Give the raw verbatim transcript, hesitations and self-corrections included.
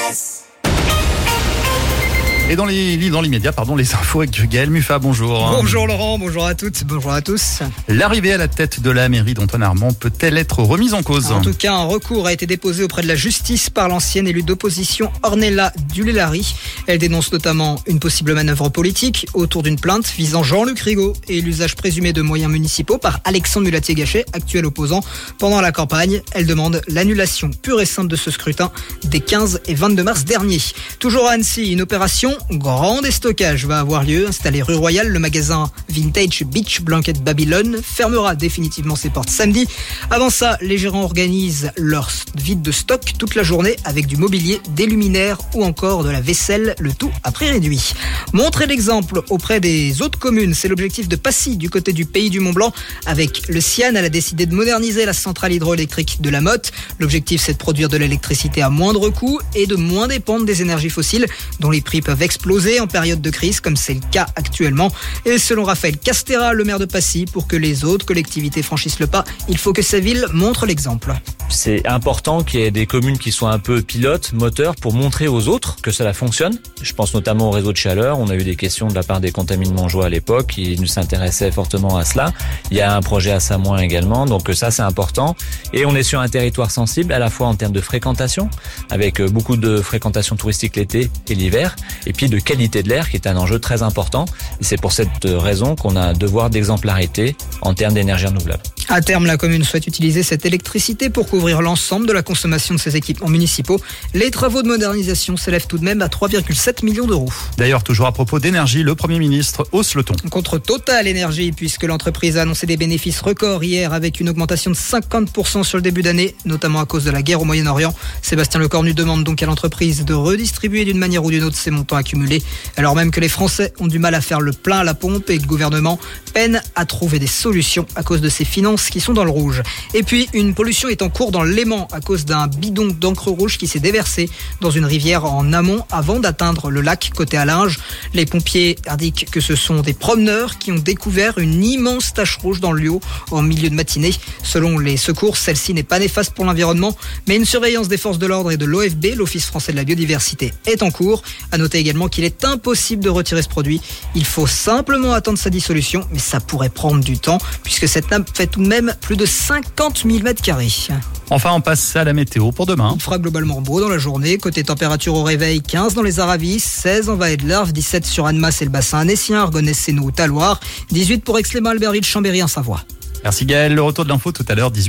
S. Et dans les dans l'immédiat, pardon, les infos avec Gaël Muffat, bonjour. Bonjour Laurent, bonjour à toutes, bonjour à tous. L'arrivée à la tête de la mairie d'Antoine Armand peut-elle être remise en cause ? En tout cas, un recours a été déposé auprès de la justice par l'ancienne élue d'opposition Ornella Dulélari. Elle dénonce notamment une possible manœuvre politique autour d'une plainte visant Jean-Luc Rigaud et l'usage présumé de moyens municipaux par Alexandre Mulatier-Gachet, actuel opposant. Pendant la campagne, elle demande l'annulation pure et simple de ce scrutin des quinze et vingt-deux mars dernier. Toujours à Annecy, une opération grand déstockage va avoir lieu. Installé rue Royale, le magasin Vintage Beach Blanket Babylone fermera définitivement ses portes samedi. Avant ça, les gérants organisent leur vide de stock toute la journée avec du mobilier, des luminaires ou encore de la vaisselle, le tout à prix réduit. Montrer l'exemple auprès des autres communes, c'est l'objectif de Passy du côté du Pays du Mont-Blanc. Avec le Cian, elle a décidé de moderniser la centrale hydroélectrique de la Motte. L'objectif, c'est de produire de l'électricité à moindre coût et de moins dépendre des énergies fossiles dont les prix peuvent exploser en période de crise, comme c'est le cas actuellement. Et selon Raphaël Castera, le maire de Passy, pour que les autres collectivités franchissent le pas, il faut que sa ville montre l'exemple. C'est important qu'il y ait des communes qui soient un peu pilotes, moteurs, pour montrer aux autres que cela fonctionne. Je pense notamment au réseau de chaleur. On a eu des questions de la part des contaminants Montjoie à l'époque qui nous s'intéressaient fortement à cela. Il y a un projet à Samoin également, donc ça c'est important. Et on est sur un territoire sensible à la fois en termes de fréquentation, avec beaucoup de fréquentation touristique l'été et l'hiver, et puis de qualité de l'air qui est un enjeu très important. Et c'est pour cette raison qu'on a un devoir d'exemplarité en termes d'énergie renouvelable. À terme, la commune souhaite utiliser cette électricité pour couvrir l'ensemble de la consommation de ses équipements municipaux. Les travaux de modernisation s'élèvent tout de même à trois virgule sept millions d'euros. D'ailleurs, toujours à propos d'énergie, le Premier ministre hausse le ton. Contre Total Énergie, puisque l'entreprise a annoncé des bénéfices records hier avec une augmentation de cinquante pour cent sur le début d'année, notamment à cause de la guerre au Moyen-Orient. Sébastien Lecornu demande donc à l'entreprise de redistribuer d'une manière ou d'une autre ces montants accumulés, alors même que les Français ont du mal à faire le plein à la pompe et que le gouvernement peine à trouver des solutions à cause de ses finances qui sont dans le rouge. Et puis, une pollution est en cours dans le Léman à cause d'un bidon d'encre rouge qui s'est déversé dans une rivière en amont avant d'atteindre le lac côté Allinges. Les pompiers indiquent que ce sont des promeneurs qui ont découvert une immense tache rouge dans le lieu en milieu de matinée. Selon les secours, celle-ci n'est pas néfaste pour l'environnement, mais une surveillance des forces de l'ordre et de l'O F B, l'Office français de la biodiversité, est en cours. À noter également qu'il est impossible de retirer ce produit. Il faut simplement attendre sa dissolution, mais ça pourrait prendre du temps puisque cette nappe fait tout de même plus de cinquante mille mètres carrés. Enfin, on passe à la météo pour demain. Il fera globalement beau dans la journée. Côté température au réveil, quinze dans les Aravis, seize en Vallée de l'Arve, dix-sept sur Annemasse et le bassin annécien, Argonès, Sénou, Taloir, dix-huit pour Aix-les-Bains, Albertville, Chambéry en Savoie. Merci Gaël, le retour de l'info tout à l'heure, dix-huit.